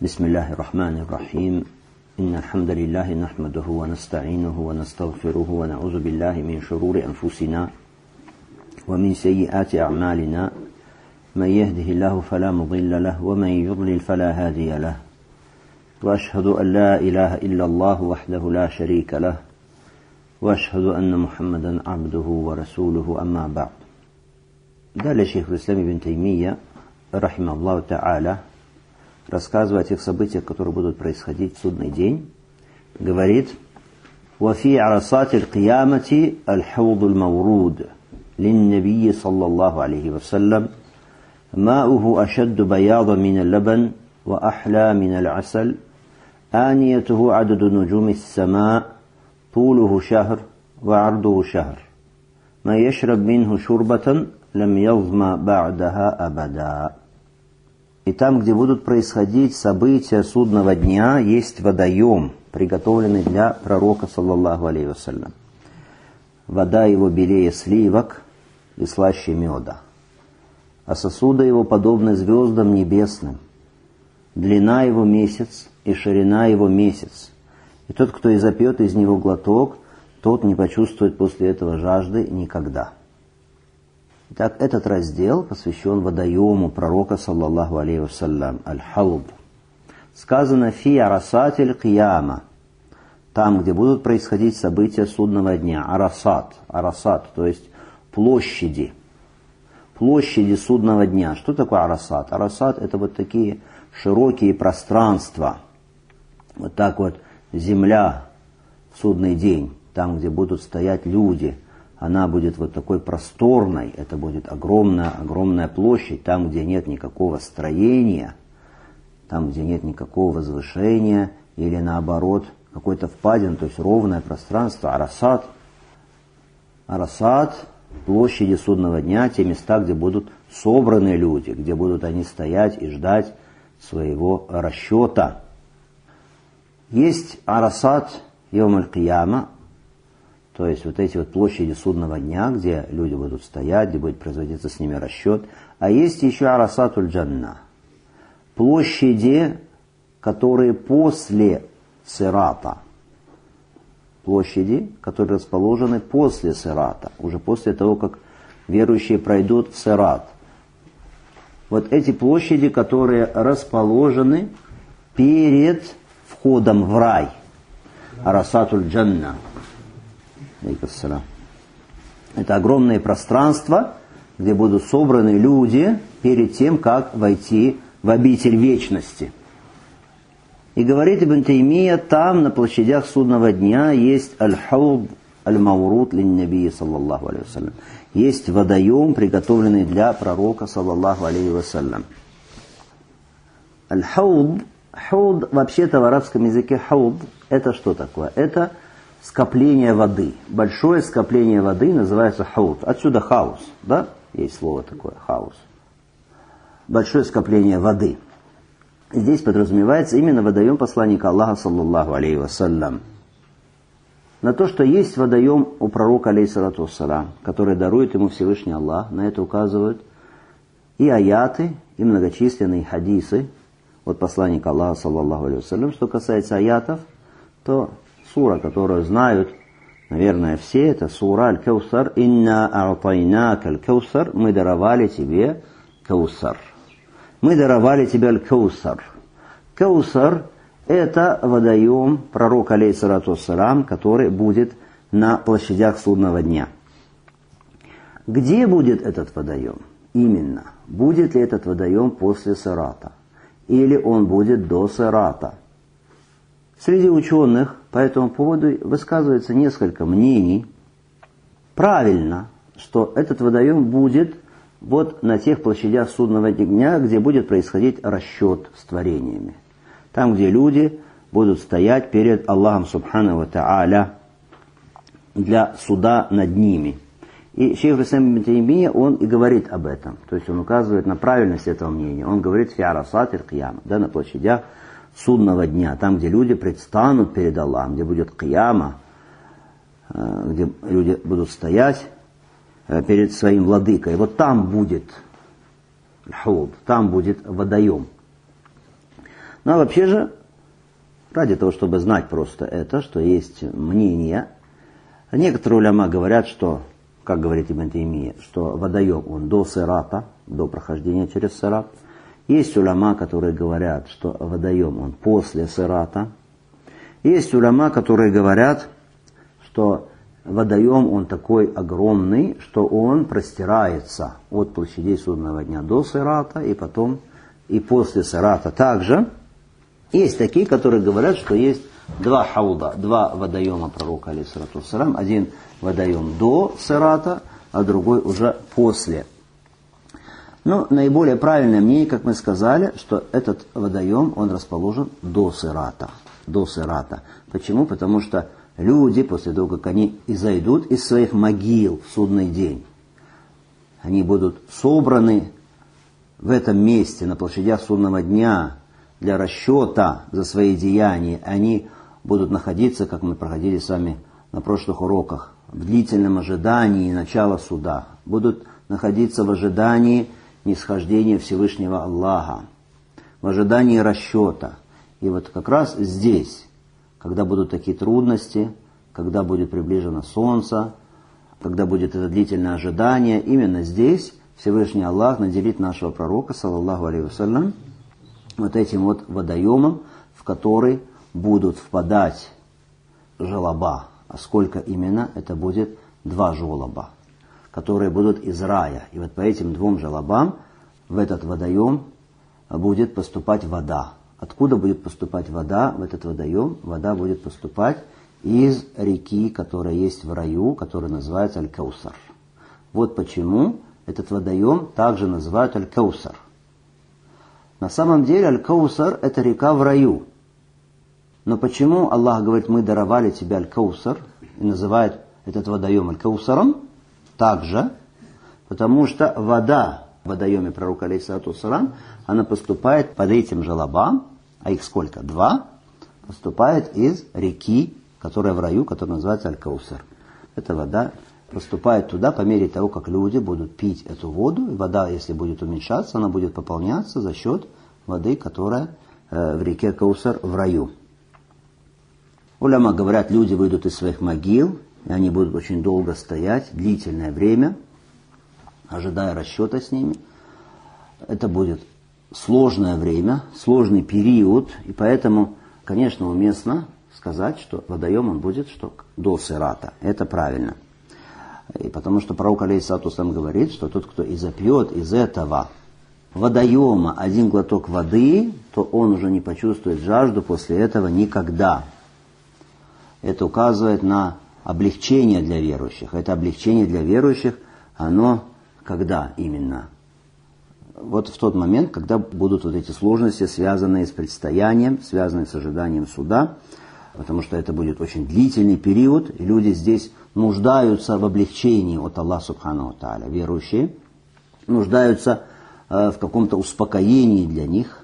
بسم الله الرحمن الرحيم إن الحمد لله نحمده ونستعينه ونستغفره ونعوذ بالله من شرور أنفسنا ومن سيئات أعمالنا من يهده الله فلا مضل له ومن يضلل فلا هادي له وأشهد أن لا إله إلا الله وحده لا شريك له وأشهد أن محمدا عبده ورسوله أما بعد. Далее шейх ислам ибн Таймия, рахимахуллаху та'аля, рассказывая о тех событиях, которые будут происходить в судный день, говорит: وَفِي عَرَصَاتِ الْقِيَامَةِ الْحَوْضُ الْمَوْرُودُ لِلنَّبِيِّ صلى الله عليه وسلم ماؤه أشد بياضا من اللبن وأحلى من العسل آنيته عدد نجوم السماء طوله شهر وعرضه شهر ما يشرب منه شربة لم يظمأ بعدها أبدا. И там, где будут происходить события судного дня, есть водоем, приготовленный для пророка, саллаллаху алейхи вассалям. Вода его белее сливок и слаще меда, а сосуды его подобны звездам небесным. Длина его месяц и ширина его месяц. И тот, кто и запьет из него глоток, тот не почувствует после этого жажды никогда. Итак, этот раздел посвящен водоему пророка, саллаллаху алейхи вассалям, аль-хауд. Сказано «фи арасат аль-кияма», там, где будут происходить события судного дня. Арасат, то есть площади судного дня. Что такое арасат? Арасат — это вот такие широкие пространства. Вот так вот земля в судный день, там, где будут стоять люди, она будет вот такой просторной, это будет огромная площадь, там, где нет никакого строения, там, где нет никакого возвышения, или наоборот, какой-то впадин, то есть ровное пространство, арасат, площади судного дня, те места, где будут собраны люди, где будут они стоять и ждать своего расчета. Есть арасат йом аль-кияма, то есть вот эти вот площади судного дня, где люди будут стоять, где будет производиться с ними расчет. А есть еще арасатуль джанна, площади, которые после сирата, площади, которые расположены после сирата, уже после того, как верующие пройдут сират. Вот эти площади, которые расположены перед входом в рай, арасатуль джанна. Это огромные пространства, где будут собраны люди перед тем, как войти в обитель вечности. И говорит Ибн Таймия, там на площадях судного дня есть аль-хауд аль-мауруд лин-набии саллаллаху алейхи вассалям. Есть водоем, приготовленный для пророка саллаллаху алейхи вассалям. Аль-хауд, вообще-то в арабском языке хауд, это что такое? Это скопление воды. Большое скопление воды называется хауд. Отсюда хаус, да? Есть слово такое, хаус. Большое скопление воды. Здесь подразумевается именно водоем посланника Аллаха, саллаллаху алейхи вассалям. На то, что есть водоем у пророка, алейхиссалату вассалям, который дарует ему Всевышний Аллах, на это указывают и аяты, и многочисленные хадисы от посланника Аллаха, саллаллаху алейхи вассалям. Что касается аятов, то сура, которую знают, наверное, все, это сура Аль-Каусар. «Инна а'тайнака аль-Каусар», мы даровали тебе Каусар. Мы даровали тебе Аль-Каусар. Каусар – это водоем пророка, алейхиссалату вассалям, который будет на площадях судного дня. Где будет этот водоем? Именно. Будет ли этот водоем после сирата? Или он будет до сирата? Среди ученых по этому поводу высказывается несколько мнений. Правильно, что этот водоем будет вот на тех площадях судного дня, где будет происходить расчет с творениями. Там, где люди будут стоять перед Аллахом субхану ва та'аля для суда над ними. И шейх ибн Таймия, он и говорит об этом. То есть он указывает на правильность этого мнения. Он говорит «фи арасат аль-кияма», да, на площадях судного дня, там, где люди предстанут перед Аллахом, где будет кияма, где люди будут стоять перед своим владыкой. Вот там будет хауд, там будет водоем. Ну а вообще же, ради того, чтобы знать просто это, что есть мнение, некоторые уляма говорят, что, как говорит Ибн Таймия, что водоем он до сирата, до прохождения через сират. Есть уляма, которые говорят, что водоем он после сирата. Есть уляма, которые говорят, что водоем он такой огромный, что он простирается от площадей судного дня до сирата, и потом и после сирата также. Есть такие, которые говорят, что есть два хауда, два водоема пророка, алейхиссалату вассалям. Один водоем до сирата, а другой уже после. Но наиболее правильное мнение, как мы сказали, что этот водоем, он расположен до сирата. До сирата. Почему? Потому что люди, после того, как они изойдут из своих могил в судный день, они будут собраны в этом месте, на площадях судного дня, для расчета за свои деяния. Они будут находиться, как мы проходили с вами на прошлых уроках, в длительном ожидании начала суда. Будут находиться в ожидании нисхождения Всевышнего Аллаха, в ожидании расчета. И вот как раз здесь, когда будут такие трудности, когда будет приближено солнце, когда будет это длительное ожидание, именно здесь Всевышний Аллах наделит нашего пророка, саллаллаху алейхи вассалям, вот этим вот водоемом, в который будут впадать желоба. А сколько именно? Это будет 2 желоба, которые будут из рая. И вот по этим 2 желобам в этот водоем будет поступать вода. Откуда будет поступать вода в этот водоем? Вода будет поступать из реки, которая есть в раю, которая называется Аль-Каусар. Вот почему этот водоем также называют Аль-Каусар. На самом деле Аль-Каусар – это река в раю. Но почему Аллах говорит, мы даровали тебе Аль-Каусар, и называет этот водоем Аль-Каусаром? Также, потому что вода в водоеме пророка, алейхиссалату вассалям, она поступает под этим желобам, а их сколько? 2, поступает из реки, которая в раю, которая называется Аль-Каусар. Эта вода поступает туда по мере того, как люди будут пить эту воду. И вода, если будет уменьшаться, она будет пополняться за счет воды, которая в реке Каусар в раю. Уляма говорят, люди выйдут из своих могил, и они будут очень долго стоять, длительное время, ожидая расчета с ними. Это будет сложное время, сложный период, и поэтому, конечно, уместно сказать, что водоем он будет до сирата. Это правильно. И потому что пророк, алейхиссалату вассалям, говорит, что тот, кто и запьет из этого водоема 1 глоток воды, то он уже не почувствует жажду после этого никогда. Это указывает на облегчение для верующих. Это облегчение для верующих, оно когда именно? Вот в тот момент, когда будут вот эти сложности, связанные с предстоянием, связанные с ожиданием суда, потому что это будет очень длительный период, и люди здесь нуждаются в облегчении от Аллаха субхану ва тааля. Верующие нуждаются в каком-то успокоении для них.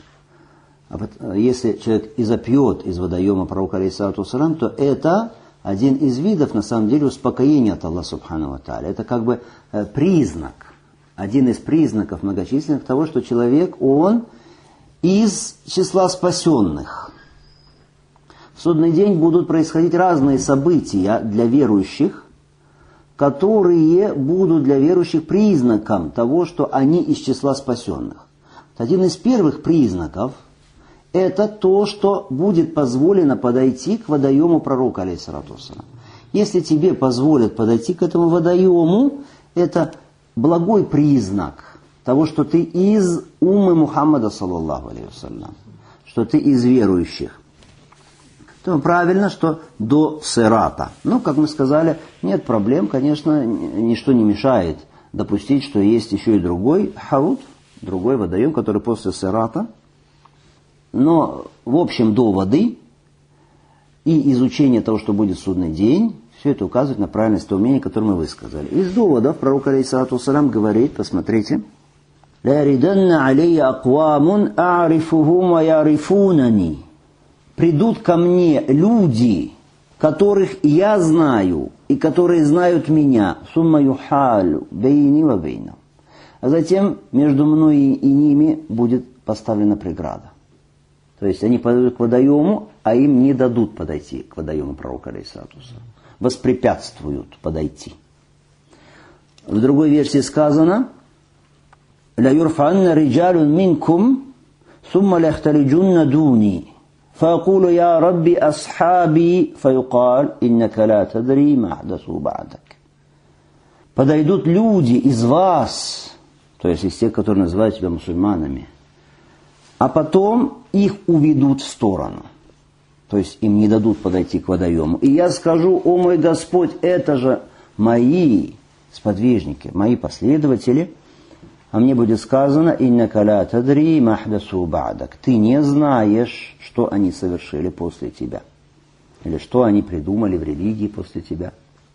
Если человек и запьет из водоема пророка, алейхиссалату вассалям, то это один из видов, на самом деле, успокоения от Аллаха субхану ва тааля. Это как бы признак, один из признаков многочисленных того, что человек, он из числа спасенных. В судный день будут происходить разные события для верующих, которые будут для верующих признаком того, что они из числа спасенных. Один из первых признаков – это то, что будет позволено подойти к водоему пророка, алейхиссалату вассалям. Если тебе позволят подойти к этому водоему, это благой признак того, что ты из уммы Мухаммада, саллаллаху алейхи вассалям, что ты из верующих. То правильно, что до сирата. Но, как мы сказали, нет проблем, конечно, ничто не мешает допустить, что есть еще и другой хауд, другой водоем, который после сирата. Но, в общем, до воды и изучение того, что будет в судный день, все это указывает на правильность того мнения, которое мы высказали. Из доводов пророк, алейхиссалату вассалям, говорит, посмотрите, «Ля риданна алейя аквамун а'рифухум ва ярифунани». Придут ко мне люди, которых я знаю, и которые знают меня, сумма юхалю бейни ва бейна. А затем между мной и ними будет поставлена преграда. То есть они подойдут к водоему, а им не дадут подойти к водоему пророка алейхиссалату вассалам. Воспрепятствуют подойти. В другой версии сказано: «Ля юрфанна риджалун минкум, сумма ляхталиджунна дуни, фаакулу я рабби асхаби, фаюкаль, иннака ла тадри махдасу ба'дак». Подойдут люди из вас, то есть из тех, которые называют себя мусульманами, а потом их уведут в сторону. То есть им не дадут подойти к водоему. И я скажу: о мой Господь, это же мои сподвижники, мои последователи. А мне будет сказано: иннака ла тадри махдасу ба'дак. Ты не знаешь, что они совершили после тебя. Или что они придумали в религии после тебя.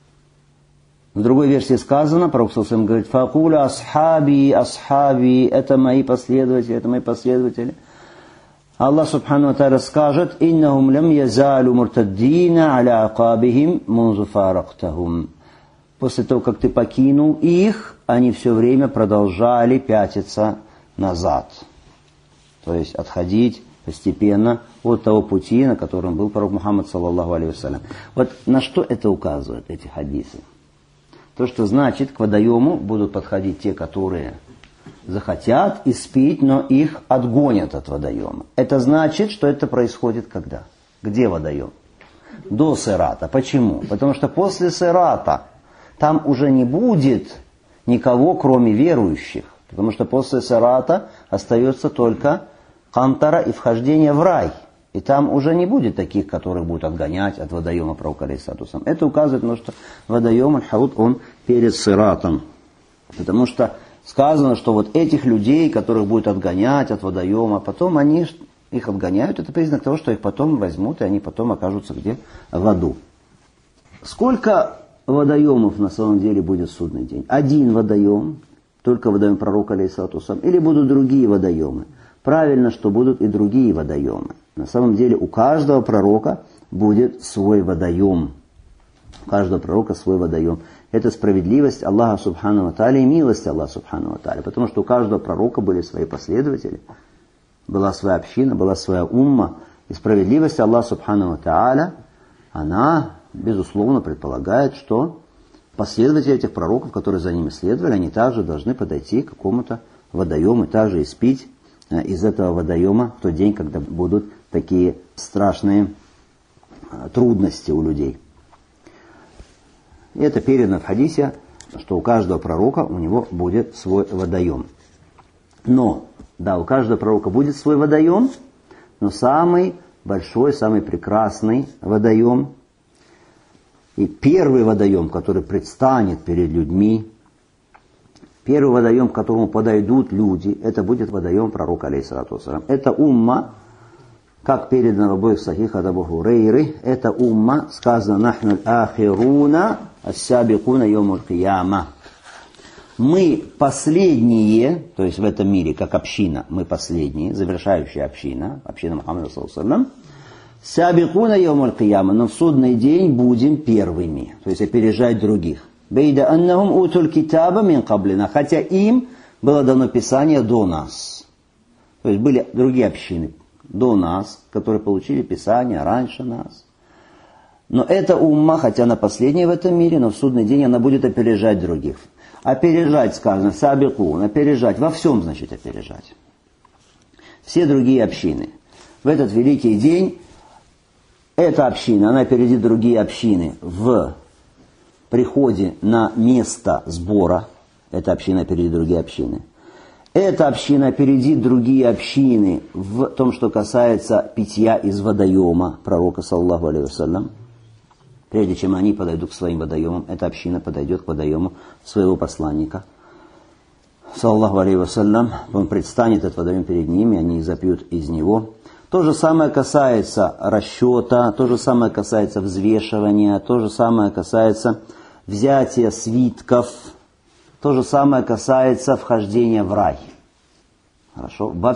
В другой версии сказано, пророк саллаллаху алейхи ва саллям говорит: факуля асхаби, асхаби, это мои последователи, это мои последователи. Аллах субхану ва тааля скажет: иннахум лям язалу муртаддина аля акабихим мунзу фарактахум. После того, как ты покинул их, они все время продолжали пятиться назад. То есть отходить постепенно от того пути, на котором был пророк Мухаммад саллаллаху алейхи ва саллям. Вот на что это указывают эти хадисы? То, что значит, к водоему будут подходить те, которые захотят испить, но их отгонят от водоема. Это значит, что это происходит когда? Где водоем? До сирата. Почему? Потому что после сирата там уже не будет никого, кроме верующих. Потому что после сирата остается только кантара и вхождение в рай. И там уже не будет таких, которых будут отгонять от водоема пророка алейхиссалату вассалам. Это указывает на то, что водоем аль-Хауд, он перед сиратом. Потому что сказано, что вот этих людей, которых будут отгонять от водоема, потом они их отгоняют, это признак того, что их потом возьмут, и они потом окажутся где? В аду. Сколько водоемов на самом деле будет в судный день? Один водоем, только водоем пророка алейхиссалату вассалам, или будут другие водоемы? Правильно, что будут и другие водоемы. На самом деле у каждого пророка будет свой водоем. У каждого пророка свой водоем. Это справедливость Аллаха субхану ва тааля и милость Аллаха субхану ва тааля. Потому что у каждого пророка были свои последователи. Была своя община, была своя умма. И справедливость Аллаха субхану ва тааля, она, безусловно, предполагает, что последователи этих пророков, которые за ними следовали, они также должны подойти к какому-то водоему и также испить из этого водоема в тот день, когда будут такие страшные трудности у людей. И это передано в хадисе, что у каждого пророка у него будет свой водоем. Но, да, у каждого пророка будет свой водоем, но самый большой, самый прекрасный водоем, и первый водоем, который предстанет перед людьми, первый водоем, к которому подойдут люди, это будет водоем пророка алейхиссалату вассалям. Это умма, как передано в обоих сахихах от Абу Хурейры, это умма, сказано: «Нахну ахируна ас-сабикуна йомуль кияма». Мы последние, то есть в этом мире, как община, мы последние, завершающая община, община Мухаммада саллаллаху алейхи ва саллям, сабикуна йомуль кияма, но в судный день будем первыми, то есть опережать других. Бейда аннахум утуль китаба мин каблина, хотя им было дано Писание до нас. То есть были другие общины до нас, которые получили Писание раньше нас. Но эта умма, хотя она последняя в этом мире, но в судный день она будет опережать других. Опережать, сказано, сабикун, опережать, во всем значит опережать. Все другие общины. В этот великий день эта община, она опередит другие общины в приходе на место сбора. Эта община опередит другие общины. Эта община опередит другие общины в том, что касается питья из водоема пророка, саллаллаху алейхи ва саллям. Прежде чем они подойдут к своим водоемам, эта община подойдет к водоему своего посланника, саллаллаху алейхи ва саллям. Он предстанет этот водоем перед ними, они запьют из него. То же самое касается расчета, то же самое касается взвешивания, то же самое касается взятия свитков, то же самое касается вхождения в рай. Хорошо? Во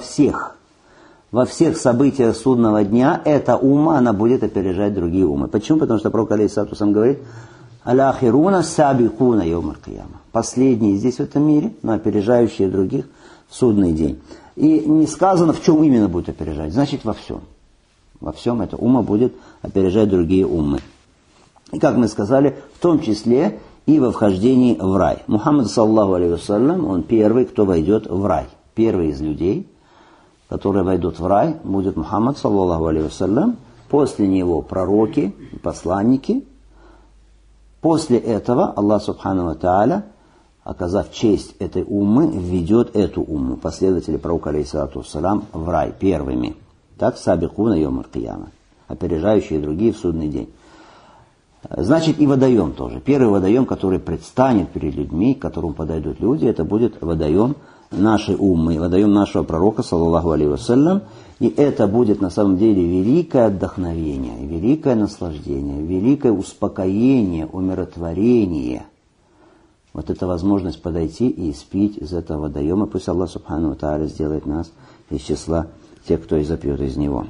всех событиях судного дня эта умма, она будет опережать другие уммы. Почему? Потому что пророк алейхиссалату вассалям говорит: «Аляхируна сабикуна йомуль кияма». Последние здесь в этом мире, но опережающие других в судный день. И не сказано, в чем именно будет опережать. Значит, во всем. Во всем эта умма будет опережать другие уммы. И, как мы сказали, в том числе и во вхождении в рай. Мухаммад, саллаллаху алейхи вассалям, он первый, кто войдет в рай. Первый из людей, которые войдут в рай, будет Мухаммад, саллаллаху алейхи вассалям. После него пророки и посланники. После этого Аллах субхану ва тааля, оказав честь этой уммы, введет эту умму, последователи пророка алейхиссалату вассалям, в рай первыми. Так, сабикуна йом аль-кияма, опережающие другие в судный день. Значит, и водоем тоже. Первый водоем, который предстанет перед людьми, к которому подойдут люди, это будет водоем нашей уммы, водоем нашего пророка, саллаллаху алейхи вассалям. И это будет на самом деле великое вдохновение, великое наслаждение, великое успокоение, умиротворение. Вот эта возможность подойти и испить из этого водоема. Пусть Аллах субхану ва тааля сделает нас из числа тех, кто и запьет из него.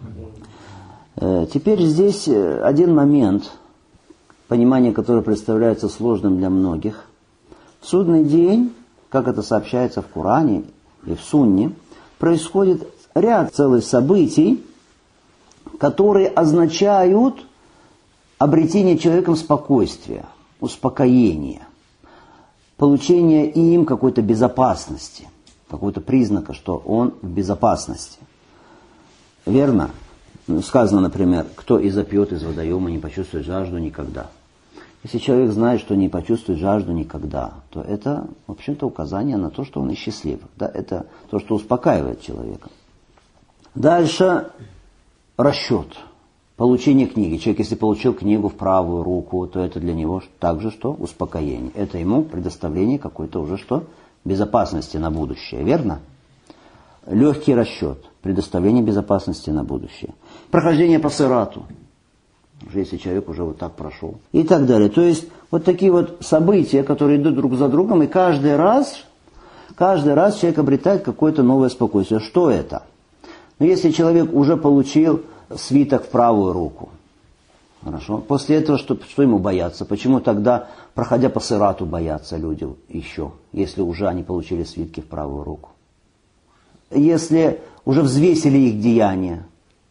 Теперь здесь один момент, понимание которого представляется сложным для многих. В судный день, как это сообщается в Коране и в Сунне, происходит ряд целых событий, которые означают обретение человеком спокойствия, успокоения, получение им какой-то безопасности, какого-то признака, что он в безопасности. Верно? Сказано, например, кто и запьет из водоема, не почувствует жажду никогда. Если человек знает, что не почувствует жажду никогда, то это, в общем-то, указание на то, что он и счастлив. Да? Это то, что успокаивает человека. Дальше расчет, получение книги. Человек, если получил книгу в правую руку, то это для него также что? Успокоение. Это ему предоставление какой-то уже что? Безопасности на будущее. Верно? Легкий расчет, предоставление безопасности на будущее. Прохождение по сирату, уже если человек уже вот так прошел. И так далее. То есть вот такие вот события, которые идут друг за другом, и каждый раз человек обретает какое-то новое спокойствие. Что это? Но если человек уже получил свиток в правую руку, хорошо, после этого что ему бояться? Почему тогда, проходя по сирату, боятся люди еще, если уже они получили свитки в правую руку? Если уже взвесили их деяния,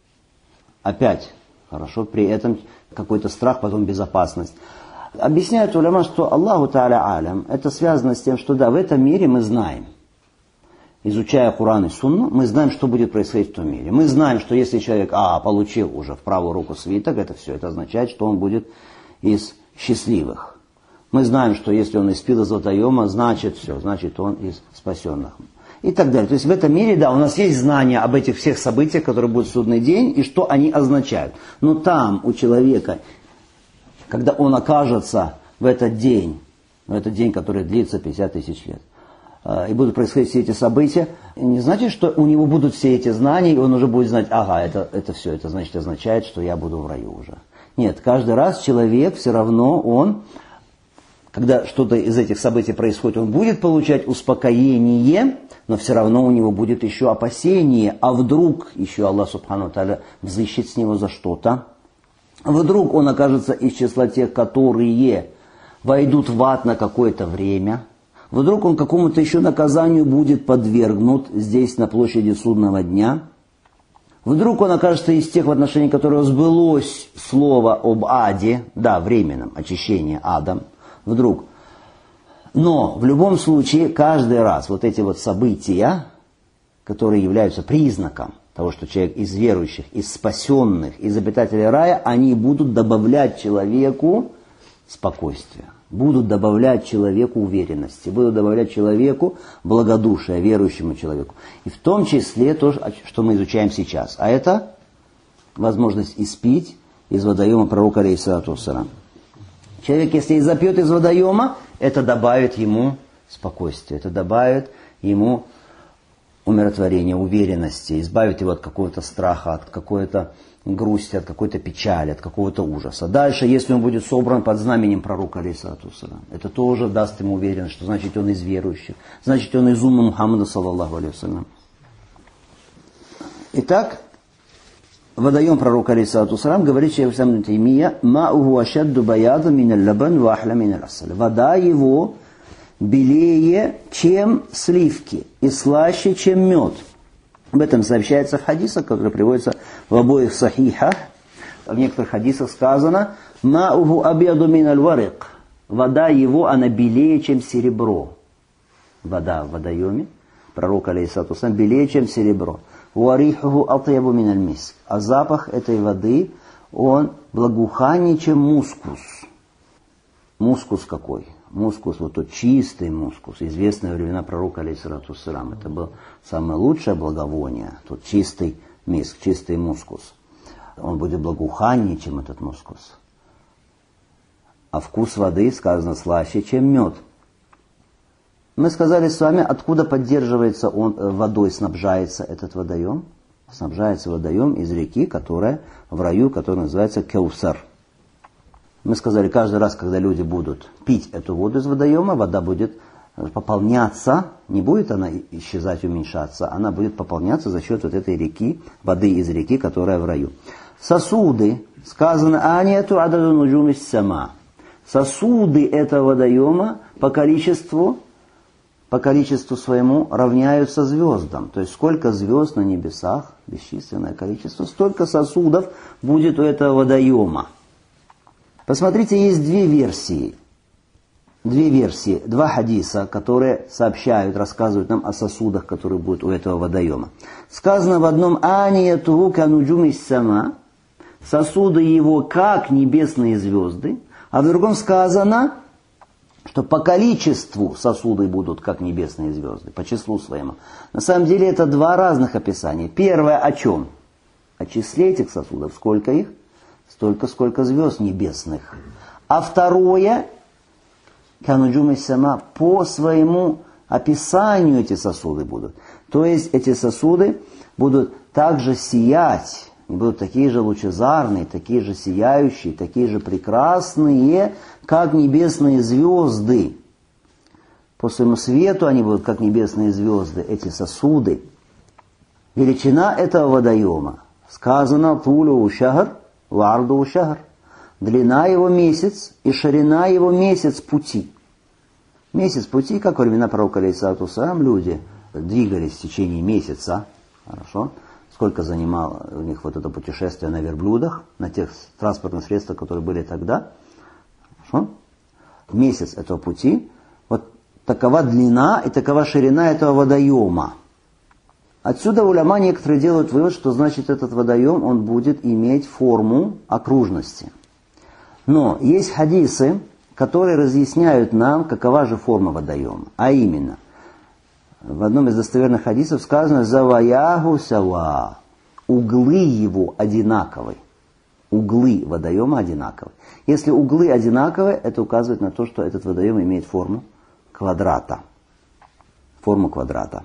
опять, хорошо, при этом какой-то страх, потом безопасность. Объясняют уляма, что Аллаху Тааля Алям, это связано с тем, что да, в этом мире мы знаем, изучая Коран и Сунну, мы знаем, что будет происходить в том мире. Мы знаем, что если человек получил уже в правую руку свиток, это все, это означает, что он будет из счастливых. Мы знаем, что если он испил из водоема, значит все, значит он из спасенных. И так далее. То есть в этом мире, да, у нас есть знания об этих всех событиях, которые будут в судный день, и что они означают. Но там у человека, когда он окажется в этот день, который длится 50 тысяч лет, и будут происходить все эти события, не значит, что у него будут все эти знания, и он уже будет знать, это все, это значит означает, что я буду в раю уже. Нет, каждый раз человек все равно, он, когда что-то из этих событий происходит, он будет получать успокоение, но все равно у него будет еще опасение, а вдруг еще Аллах Субхану ва Тааля взыщет с него за что-то, вдруг он окажется из числа тех, которые войдут в ад на какое-то время, вдруг он какому-то еще наказанию будет подвергнут здесь на площади судного дня, вдруг он окажется из тех, в отношении которых сбылось слово об аде, да, временном очищении адом, вдруг. Но в любом случае, каждый раз вот эти вот события, которые являются признаком того, что человек из верующих, из спасенных, из обитателей рая, они будут добавлять человеку спокойствия, будут добавлять человеку уверенности, будут добавлять человеку благодушия, верующему человеку. И в том числе то, что мы изучаем сейчас. А это возможность испить из водоема пророка алейхиссалату вассалям. Человек, если и запьет из водоема, это добавит ему спокойствие, это добавит ему умиротворение, уверенности, избавит его от какого-то страха, от какой-то грусти, от какой-то печали, от какого-то ужаса. Дальше, если он будет собран под знаменем пророка алейхиссалату вассалям, это тоже даст ему уверенность, что значит он из верующих, значит он из умма Мухаммада саллаллаху алейхи вассалям. Итак, водоем пророка алейхиссалату вассалям, говорит шейх ибн ибн Таймия, «Ма'уху ашадду баяда минал лабан ва ахля минал асаль». Вода его белее, чем сливки, и слаще, чем мед. Об этом сообщается в хадисах, которые приводятся в обоих сахихах. В некоторых хадисах сказано «Ма'уху абьяду миналь варик». Вода его, она белее, чем серебро. Вода в водоеме, пророк алейхиссалату вассалям, белее, чем серебро. «Варихуху атьябу миналь миск». А запах этой воды, он благоуханнее, чем мускус. Мускус какой? Мускус, вот тот чистый мускус, известный во времена пророка алейхиссалату вассалям. Это было самое лучшее благовоние, тот чистый миск, чистый мускус. Он будет благоуханнее, чем этот мускус. А вкус воды, сказано, слаще, чем мед. Мы сказали с вами, откуда поддерживается он, водой снабжается этот водоем. Снабжается водоем из реки, которая в раю, которая называется Каусар. Мы сказали, каждый раз, когда люди будут пить эту воду из водоема, вода будет пополняться, не будет она исчезать, уменьшаться, она будет пополняться за счет вот этой реки, воды из реки, которая в раю. Сосуды, сказано, анету ададу нуджумис сама. Сосуды этого водоема по количеству своему равняются звездам. То есть сколько звезд на небесах, бесчисленное количество, столько сосудов будет у этого водоема. Посмотрите, есть две версии, два хадиса, которые сообщают, рассказывают нам о сосудах, которые будут у этого водоема. Сказано в одном «Аниятуху кануджумис сама», сосуды его как небесные звезды, а в другом сказано, что по количеству сосуды будут как небесные звезды, по числу своему. На самом деле это два разных описания. Первое о чем? О числе этих сосудов, сколько их? Столько, сколько звезд небесных. А второе, кануджумис сама, по своему описанию эти сосуды будут. То есть эти сосуды будут также сиять, будут такие же лучезарные, такие же сияющие, такие же прекрасные, как небесные звезды. По своему свету они будут как небесные звезды, эти сосуды. Величина этого водоема. Сказано «Тулю шахр». Варду шахр. Длина его месяц и ширина его месяц пути. Месяц пути, как во времена пророка алейхиссалату вассалям, люди двигались в течение месяца. Хорошо. Сколько занимало у них вот это путешествие на верблюдах, на тех транспортных средствах, которые были тогда. Хорошо. Месяц этого пути. Вот такова длина и такова ширина этого водоема. Отсюда уляма некоторые делают вывод, что значит этот водоем, он будет иметь форму окружности. Но есть хадисы, которые разъясняют нам, какова же форма водоема. А именно, в одном из достоверных хадисов сказано «Заваяху сава». Углы его одинаковые. Углы водоема одинаковые. Если углы одинаковые, это указывает на то, что этот водоем имеет форму квадрата. Форму квадрата.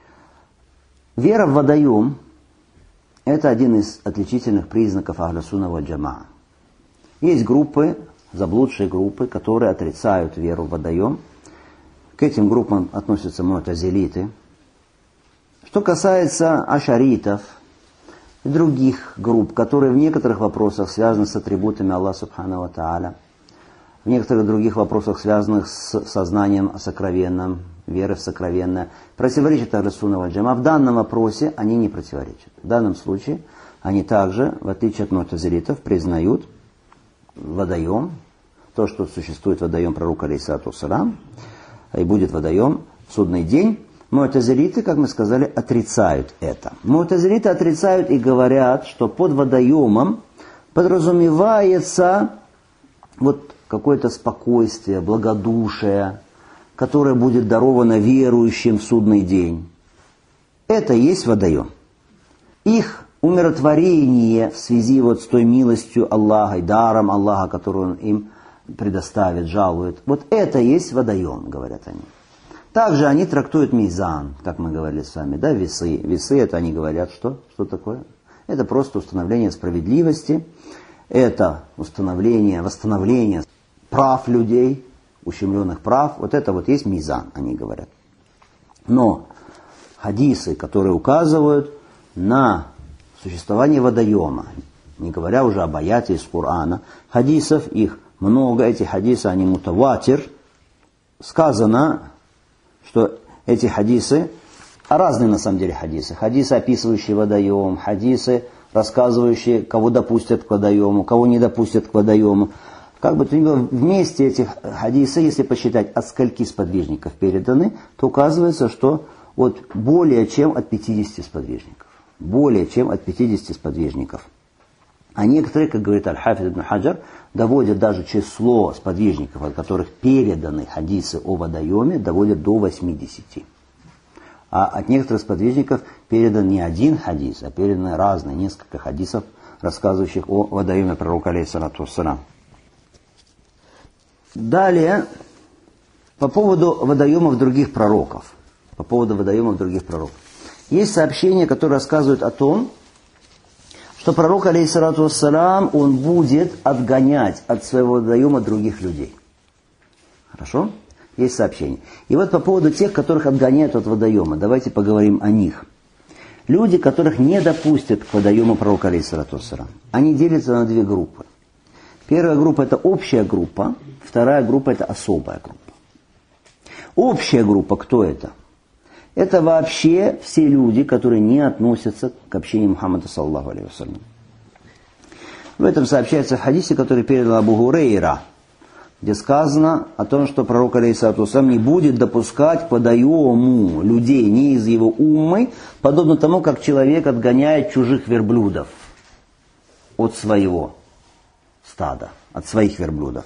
Вера в водоем – это один из отличительных признаков Ахлю Сунна валь Джамаа. Есть группы, заблудшие группы, которые отрицают веру в водоем. К этим группам относятся му'тазилиты. Что касается ашаритов и других групп, которые в некоторых вопросах связаны с атрибутами Аллаха Субхану ва Тааля, в некоторых других вопросах, связанных с сознанием о сокровенном, веры в сокровенное, противоречат Ахлю Сунна валь Джамаа. В данном вопросе они не противоречат. В данном случае они также, в отличие от му'тазилитов, признают водоем, то, что существует водоем пророка алейхиссалату вассалям, и будет водоем в судный день. Му'тазилиты, как мы сказали, отрицают это. Му'тазилиты отрицают и говорят, что под водоемом подразумевается вот какое-то спокойствие, благодушие, которое будет даровано верующим в судный день. Это и есть водоем. Их умиротворение в связи вот с той милостью Аллаха и даром Аллаха, который Он им предоставит, жалует, вот это и есть водоем, говорят они. Также они трактуют мизан, как мы говорили с вами, да, весы. Весы, это они говорят, что такое? Это просто установление справедливости, это восстановление прав людей, ущемленных прав, вот это вот есть мизан, они говорят. Но хадисы, которые указывают на существование водоема, не говоря уже об аяте из Корана, хадисов их много, эти хадисы, они мутаватир, сказано, что эти хадисы, разные на самом деле хадисы, хадисы, описывающие водоем, хадисы, рассказывающие, кого допустят к водоему, кого не допустят к водоему. Как бы то ни было, вместе этих хадисы, если посчитать, от скольки сподвижников переданы, то оказывается, что от более чем от 50 сподвижников. Более чем от 50 сподвижников. А некоторые, как говорит Аль-Хафиз ибн Хаджар, доводят даже число сподвижников, от которых переданы хадисы о водоеме, доводят до 80. А от некоторых сподвижников передан не один хадис, а переданы разные, несколько хадисов, рассказывающих о водоеме пророка, алейхиссалату вассалам. Далее, по поводу водоемов других пророков. По поводу водоемов других пророков. Есть сообщения, которые рассказывают о том, что пророк, алейхиссалату вассалам, он будет отгонять от своего водоема других людей. Хорошо? Есть сообщения. И вот по поводу тех, которых отгоняют от водоема, давайте поговорим о них. Люди, которых не допустят к водоему пророка, алейхиссалату вассалам, они делятся на две группы. Первая группа – это общая группа, вторая группа – это особая группа. Общая группа – кто это? Это вообще все люди, которые не относятся к общению Мухаммада, саллаллаху алейхи вассалям. В этом сообщается в хадисе, который передал Абу Гурейра, где сказано о том, что пророк, алейхиссалату вассалям, не будет допускать к водоему людей не из его уммы, подобно тому, как человек отгоняет чужих верблюдов от своего стада, от своих верблюдов.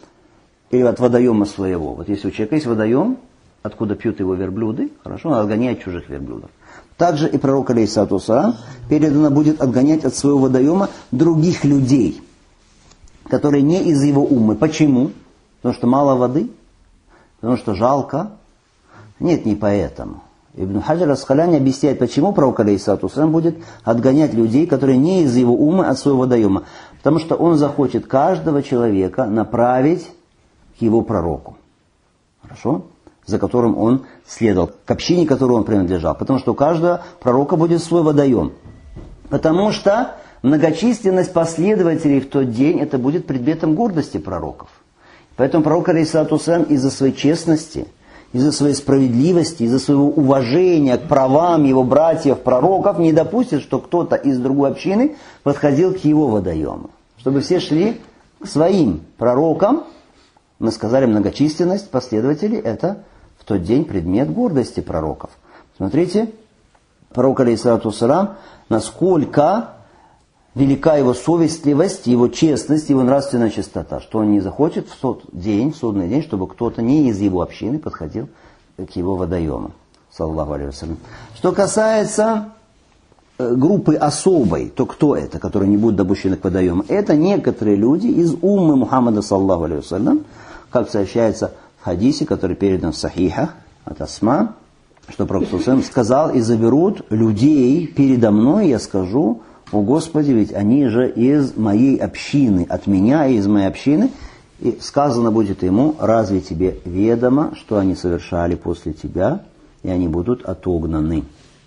Или от водоема своего. Вот если у человека есть водоем, откуда пьют его верблюды, хорошо, он отгоняет чужих верблюдов. Также и пророк, алейхиссалату вассалам, передано будет отгонять от своего водоема других людей, которые не из его уммы. Почему? Потому что мало воды? Потому что жалко? Нет, не поэтому. Ибн Хаджар ас-Скаляни объясняет, почему пророк, алейхиссалату вассалам, будет отгонять людей, которые не из его уммы, от своего водоема. Потому что он захочет каждого человека направить к его пророку. Хорошо? За которым он следовал, к общине, к которой он принадлежал. Потому что у каждого пророка будет свой водоем. Потому что многочисленность последователей в тот день, это будет предметом гордости пророков. Поэтому пророк, алейхиссалату вассалям, из-за своей честности, из-за своей справедливости, из-за своего уважения к правам его братьев-пророков не допустит, что кто-то из другой общины подходил к его водоему. Чтобы все шли к своим пророкам. Мы сказали, многочисленность последователей – это в тот день предмет гордости пророков. Смотрите, пророк, алейхиссалату вассалам, насколько велика его совестливость, его честность, его нравственная чистота, что он не захочет в тот день, в судный день, чтобы кто-то не из его общины подходил к его водоему. Саллаллаху алейхи вассалям. Что касается группы особой, то кто это, которые не будут допущены к водоему? Это некоторые люди из уммы Мухаммада, саллаллаху алейхи вассалям, как сообщается в хадисе, который передан в сахихах от Асма, что пророк сказал: и заберут людей передо мной, я скажу: о Господи, ведь они же из моей общины, от меня и из моей общины. И сказано будет ему: разве тебе ведомо, что они совершали после тебя, и они будут отогнаны.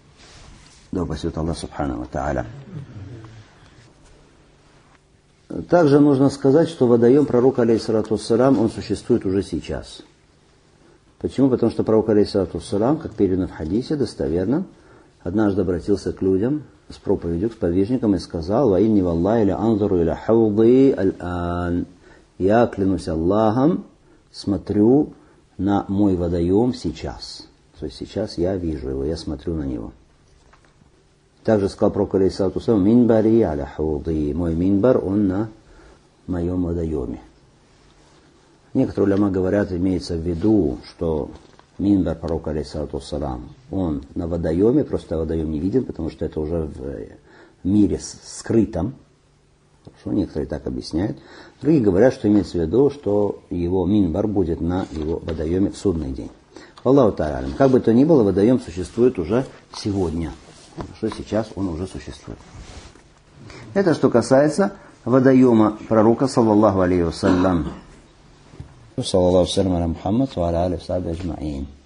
Да упасет Аллах субхану ва тааля. Также нужно сказать, что водоем пророка, алейхиссалату вассалам, он существует уже сейчас. Почему? Потому что пророк, алейхиссалату вассалам, как передано в хадисе, достоверно, однажды обратился к людям с проповедью, к сподвижникам и сказал: «Ва инни валлахи ля анзуру иля хауди аль-ан». Я клянусь Аллахом, смотрю на мой водоем сейчас. То есть сейчас я вижу его, я смотрю на него. Также сказал пророк, алейхиссалату вассалам: «Минбари аля хауди». Мой минбар, он на моем водоеме. Некоторые уляма говорят, имеется в виду, что минбар пророка, алейхиссалату вассалам, он на водоеме, просто водоем не виден, потому что это уже в мире скрытом. Хорошо, некоторые так объясняют. Другие говорят, что имеется в виду, что его минбар будет на его водоеме в судный день. Аллаху та'аля. Как бы то ни было, водоем существует уже сегодня. Что сейчас он уже существует. Это что касается водоема пророка, саллаллаху алейхи вассалям. Саллаллаху алейхи ва саллям, Мухаммад ва аля алихи ва сахбихи аджмаин.